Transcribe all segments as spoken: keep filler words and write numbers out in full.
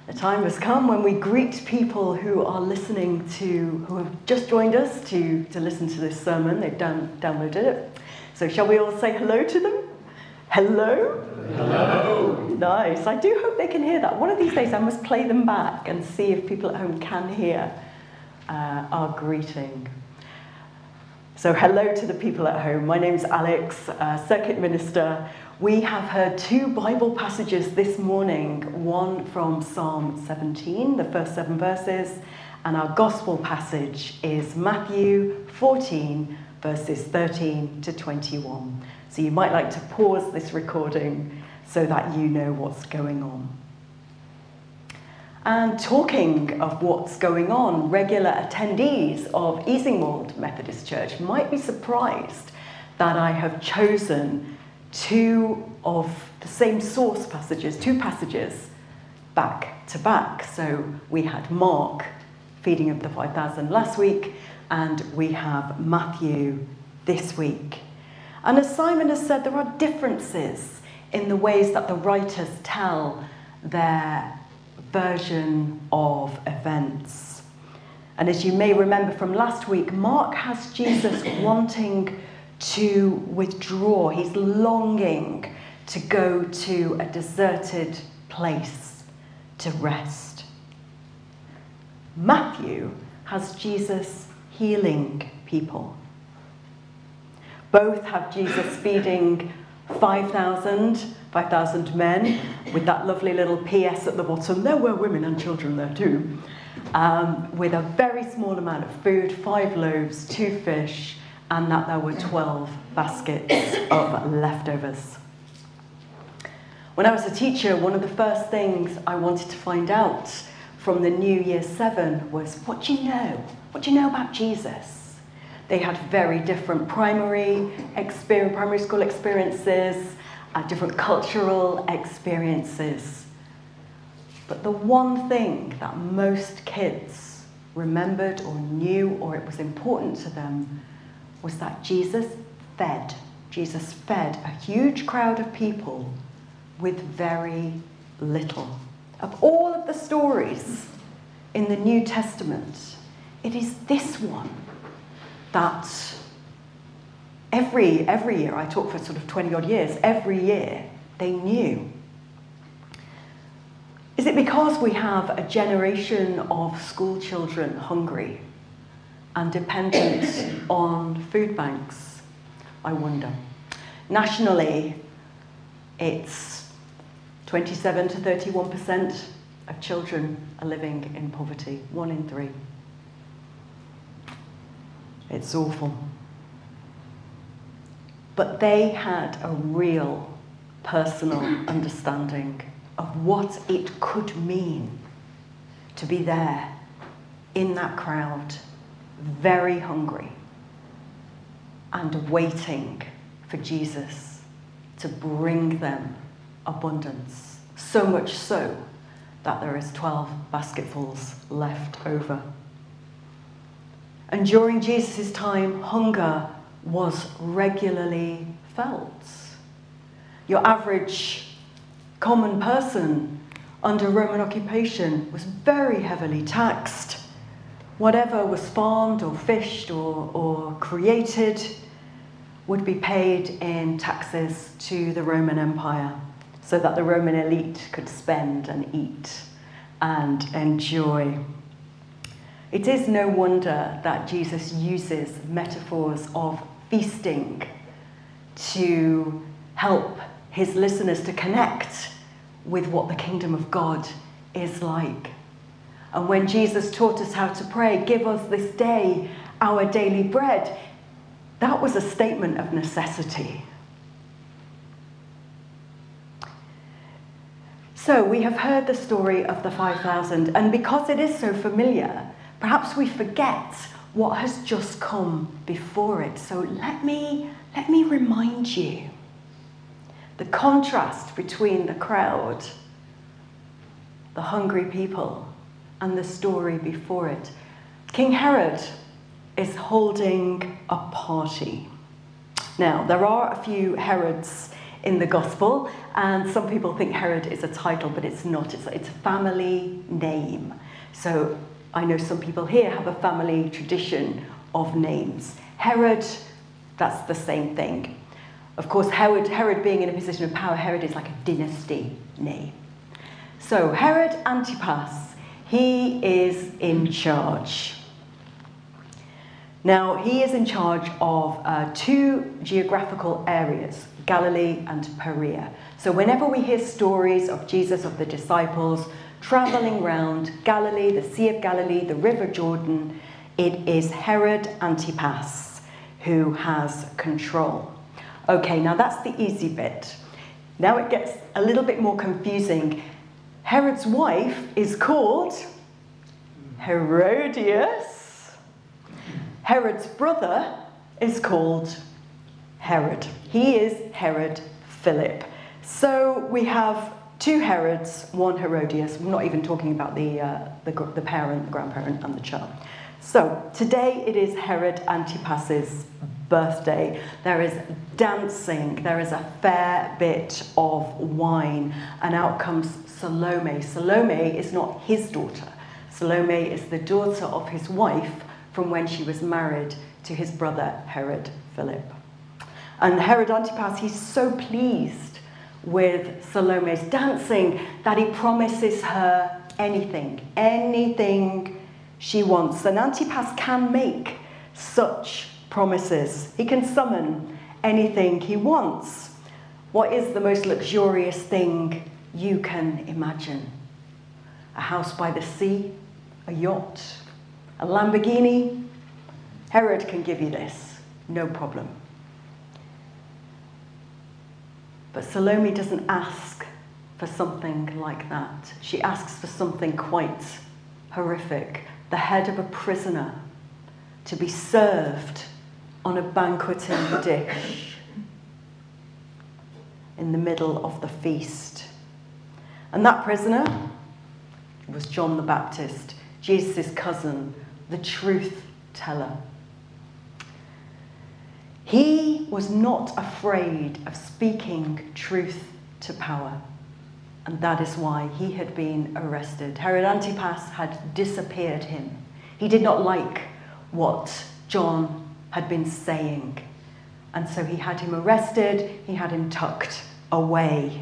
The time has come when we greet people who are listening to, who have just joined us to, to listen to this sermon. They've down, downloaded it. So shall we all say hello to them? Hello? Hello. Nice. I do hope they can hear that. One of these days I must play them back and see if people at home can hear uh, our greeting. So hello to the people at home. My name's Alex, uh, Circuit Minister. We have heard two Bible passages this morning, one from Psalm seventeen, the first seven verses, and our gospel passage is Matthew fourteen, verses thirteen to twenty-one. So you might like to pause this recording so that you know what's going on. And talking of what's going on, regular attendees of Easingwold Methodist Church might be surprised that I have chosen two of the same source passages, two passages back to back. So we had Mark, feeding of the five thousand last week, and we have Matthew this week. And as Simon has said, there are differences in the ways that the writers tell their version of events. And as you may remember from last week, Mark has Jesus wanting to withdraw. He's longing to go to a deserted place to rest. Matthew has Jesus healing people. Both have Jesus feeding five thousand, five thousand men, with that lovely little P S at the bottom. There were women and children there too. Um, with a very small amount of food, five loaves, two fish, and that there were twelve baskets of leftovers. When I was a teacher, one of the first things I wanted to find out from the new year seven was, what do you know? What do you know about Jesus? They had very different primary experience, primary school experiences, uh, different cultural experiences. But the one thing that most kids remembered or knew, or it was important to them, was that Jesus fed. Jesus fed a huge crowd of people with very little. Of all of the stories in the New Testament, it is this one that every, every year, I taught for sort of twenty odd years, every year they knew. Is it because we have a generation of school children hungry and dependent on food banks? I wonder. Nationally, it's twenty-seven to thirty-one percent of children are living in poverty, one in three. It's awful. But they had a real personal understanding of what it could mean to be there in that crowd, very hungry and waiting for Jesus to bring them abundance, so much so that there is twelve basketfuls left over. And during Jesus' time, hunger was regularly felt. Your average common person under Roman occupation was very heavily taxed. Whatever was farmed or fished or, or created would be paid in taxes to the Roman Empire so that the Roman elite could spend and eat and enjoy. It is no wonder that Jesus uses metaphors of feasting to help his listeners to connect with what the kingdom of God is like. And when Jesus taught us how to pray, give us this day our daily bread, that was a statement of necessity. So we have heard the story of the five thousand, and because it is so familiar, perhaps we forget what has just come before it. So let me, let me remind you the contrast between the crowd, the hungry people, and the story before it. King Herod is holding a party. Now, there are a few Herods in the gospel, and some people think Herod is a title, but it's not. It's, it's a family name. So I know some people here have a family tradition of names. Herod, that's the same thing. Of course, Herod, Herod being in a position of power, Herod is like a dynasty name. So Herod Antipas, he is in charge. Now, he is in charge of uh, two geographical areas, Galilee and Perea. So whenever we hear stories of Jesus, of the disciples, traveling around Galilee, the Sea of Galilee, the River Jordan, it is Herod Antipas who has control. Okay, now that's the easy bit. Now it gets a little bit more confusing. Herod's wife is called Herodias. Herod's brother is called Herod. He is Herod Philip. So we have two Herods, one Herodias. We're not even talking about the, uh, the, the parent, the grandparent, and the child. So today it is Herod Antipas's birthday. There is dancing, there is a fair bit of wine, and out comes Salome. Salome is not his daughter. Salome is the daughter of his wife from when she was married to his brother Herod Philip. And Herod Antipas, he's so pleased with Salome's dancing that he promises her anything, anything she wants. And Antipas can make such promises. He can summon anything he wants. What is the most luxurious thing you can imagine? A house by the sea? A yacht? A Lamborghini? Herod can give you this, no problem. But Salome doesn't ask for something like that. She asks for something quite horrific. The head of a prisoner to be served on a banqueting dish in the middle of the feast. And that prisoner was John the Baptist, Jesus' cousin, the truth teller. He was not afraid of speaking truth to power, and that is why he had been arrested. Herod Antipas had disappeared him. He did not like what John had been saying, and so he had him arrested, he had him tucked away.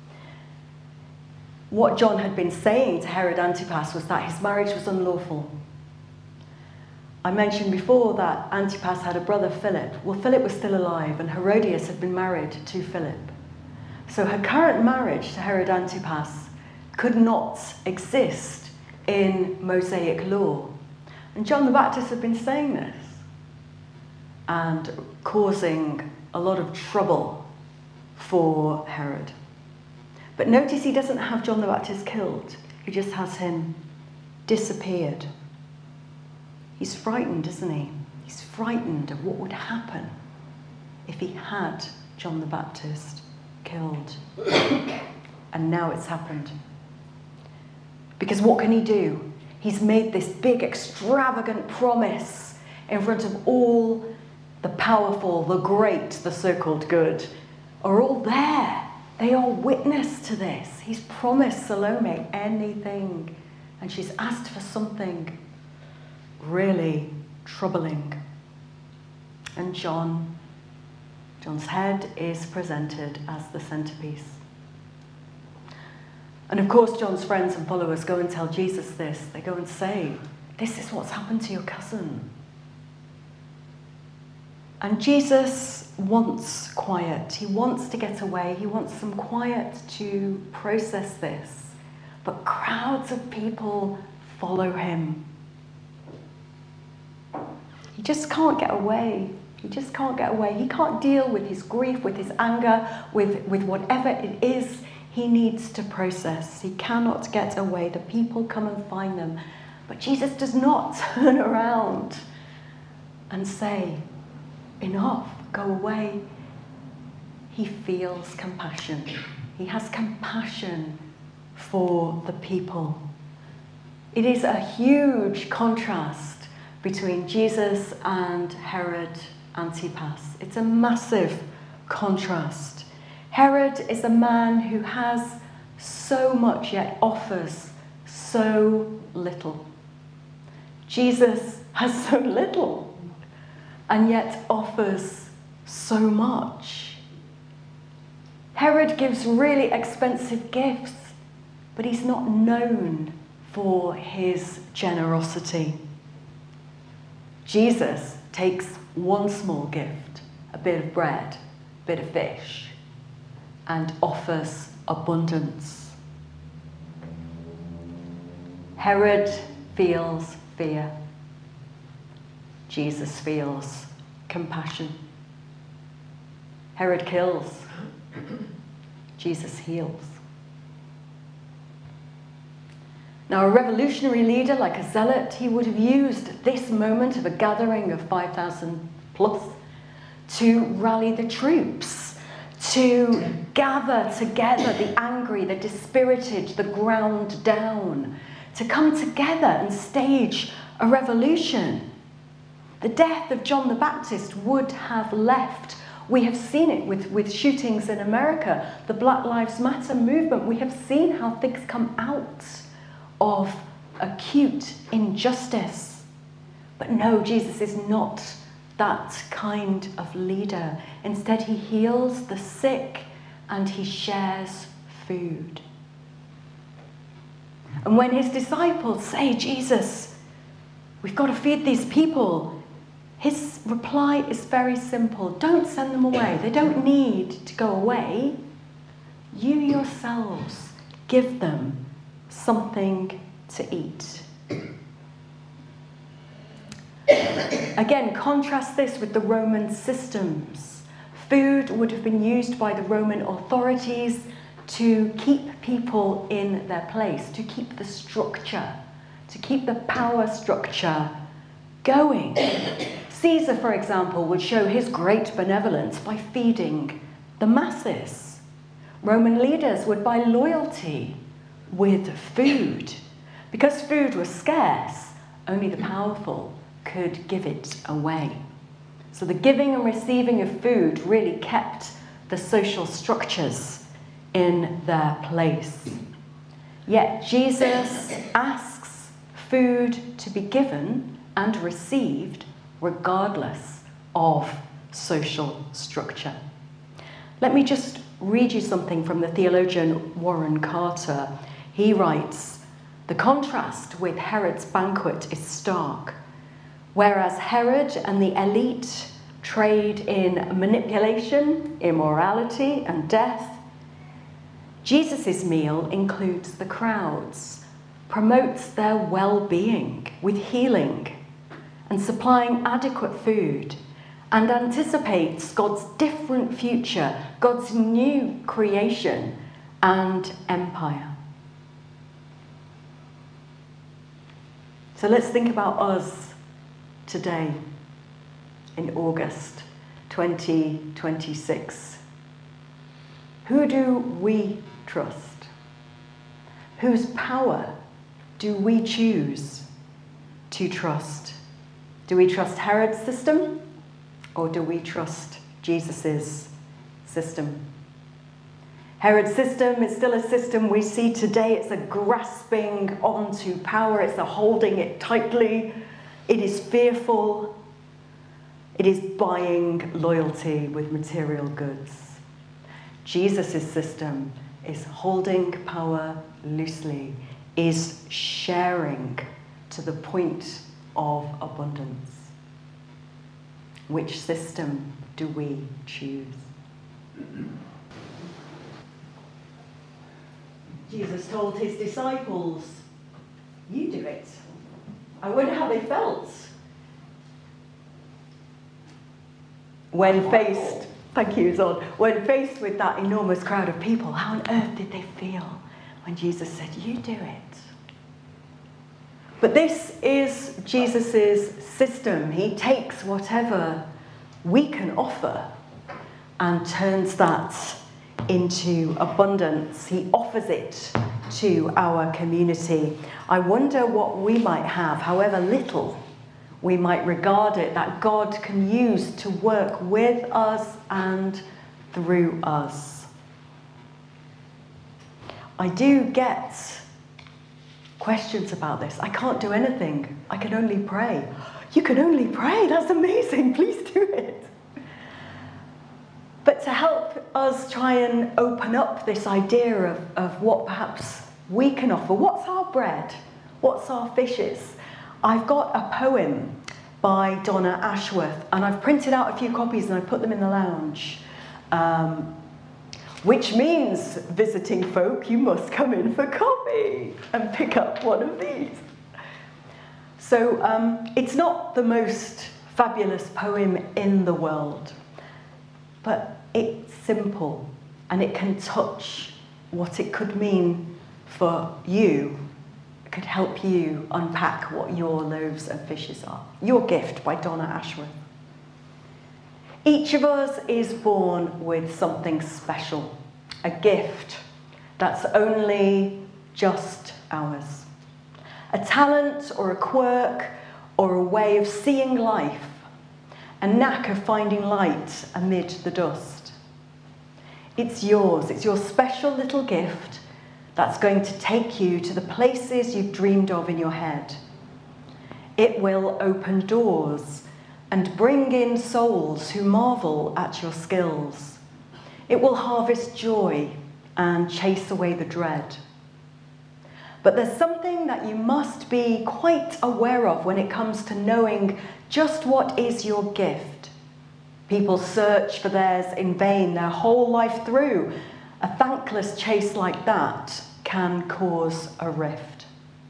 What John had been saying to Herod Antipas was that his marriage was unlawful. I mentioned before that Antipas had a brother, Philip. Well, Philip was still alive, and Herodias had been married to Philip. So her current marriage to Herod Antipas could not exist in Mosaic law. And John the Baptist had been saying this and causing a lot of trouble for Herod. But notice he doesn't have John the Baptist killed. He just has him disappeared. He's frightened, isn't he? He's frightened of what would happen if he had John the Baptist killed. And now it's happened. Because what can he do? He's made this big, extravagant promise in front of all the powerful, the great, the so-called good, are all there. They are witness to this. He's promised Salome anything, and she's asked for something really troubling. And John, John's head is presented as the centerpiece. And of course, John's friends and followers go and tell Jesus this. They go and say, this is what's happened to your cousin. And Jesus wants quiet. He wants to get away. He wants some quiet to process this. But crowds of people follow him. He just can't get away. He just can't get away. He can't deal with his grief, with his anger, with, with whatever it is he needs to process. He cannot get away. The people come and find them. But Jesus does not turn around and say, enough, go away. He feels compassion. He has compassion for the people. It is a huge contrast between Jesus and Herod Antipas. It's a massive contrast. Herod is a man who has so much yet offers so little. Jesus has so little and yet offers so much. Herod gives really expensive gifts, but he's not known for his generosity. Jesus takes one small gift, a bit of bread, a bit of fish, and offers abundance. Herod feels fear. Jesus feels compassion. Herod kills. Jesus heals. Now, a revolutionary leader like a zealot, he would have used this moment of a gathering of five thousand plus to rally the troops, to gather together the angry, the dispirited, the ground down, to come together and stage a revolution. The death of John the Baptist would have left. We have seen it with, with shootings in America, the Black Lives Matter movement. We have seen how things come out of acute injustice. But no, Jesus is not that kind of leader. Instead, he heals the sick and he shares food. And when his disciples say, Jesus, we've got to feed these people, his reply is very simple. Don't send them away. They don't need to go away. You yourselves give them something to eat. Again, contrast this with the Roman systems. Food would have been used by the Roman authorities to keep people in their place, to keep the structure, to keep the power structure going. Caesar, for example, would show his great benevolence by feeding the masses. Roman leaders would buy loyalty with food. Because food was scarce, only the powerful could give it away. So the giving and receiving of food really kept the social structures in their place. Yet Jesus asks food to be given and received regardless of social structure. Let me just read you something from the theologian Warren Carter. He writes, "The contrast with Herod's banquet is stark. Whereas Herod and the elite trade in manipulation, immorality, and death, Jesus' meal includes the crowds, promotes their well-being with healing and supplying adequate food, and anticipates God's different future, God's new creation and empire." So let's think about us today in August twenty twenty-six. Who do we trust? Whose power do we choose to trust? Do we trust Herod's system, or do we trust Jesus' system? Herod's system is still a system we see today. It's a grasping onto power. It's a holding it tightly. It is fearful. It is buying loyalty with material goods. Jesus' system is holding power loosely, is sharing to the point of abundance. Which system do we choose? Jesus told his disciples, "You do it." I wonder how they felt when faced, thank you, Zod, when faced with that enormous crowd of people. How on earth did they feel when Jesus said, "You do it"? But this is Jesus' system. He takes whatever we can offer and turns that into abundance. He offers it to our community. I wonder what we might have, however little we might regard it, that God can use to work with us and through us. I do get questions about this. I can't do anything. I can only pray. You can only pray? That's amazing. Please do it. But to help us try and open up this idea of, of what perhaps we can offer, what's our bread? What's our fishes? I've got a poem by Donna Ashworth, and I've printed out a few copies and I've put them in the lounge. Um, which means, visiting folk, you must come in for coffee and pick up one of these. So um, it's not the most fabulous poem in the world, but it's simple and it can touch what it could mean for you. It could help you unpack what your loaves and fishes are. Your Gift by Donna Ashworth. Each of us is born with something special, a gift that's only just ours. A talent or a quirk or a way of seeing life, a knack of finding light amid the dust. It's yours, it's your special little gift that's going to take you to the places you've dreamed of in your head. It will open doors and bring in souls who marvel at your skills. It will harvest joy and chase away the dread. But there's something that you must be quite aware of when it comes to knowing just what is your gift. People search for theirs in vain their whole life through. A thankless chase like that can cause a rift.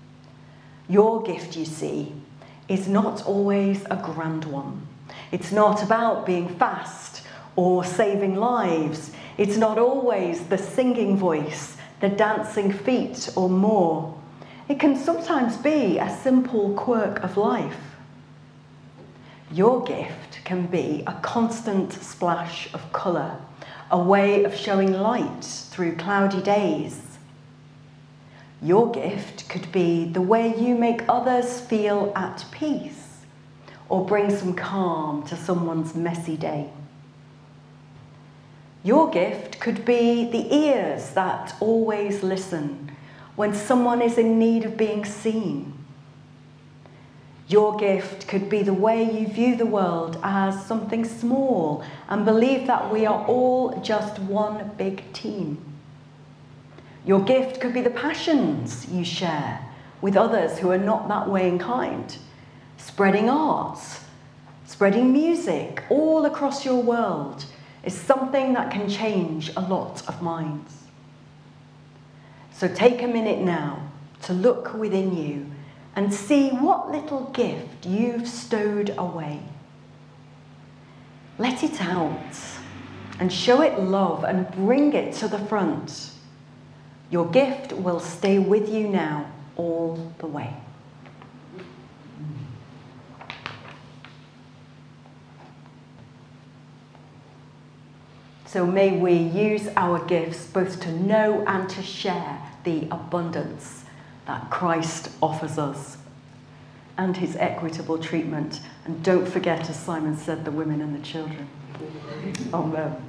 Your gift, you see, is not always a grand one. It's not about being fast or saving lives. It's not always the singing voice, the dancing feet or more. It can sometimes be a simple quirk of life. Your gift can be a constant splash of colour, a way of showing light through cloudy days. Your gift could be the way you make others feel at peace or bring some calm to someone's messy day. Your gift could be the ears that always listen when someone is in need of being seen. Your gift could be the way you view the world as something small and believe that we are all just one big team. Your gift could be the passions you share with others who are not that way inclined. Spreading arts, spreading music all across your world is something that can change a lot of minds. So take a minute now to look within you and see what little gift you've stowed away. Let it out and show it love and bring it to the front. Your gift will stay with you now all the way. So may we use our gifts both to know and to share the abundance that Christ offers us and his equitable treatment. And don't forget, as Simon said, the women and the children. Amen.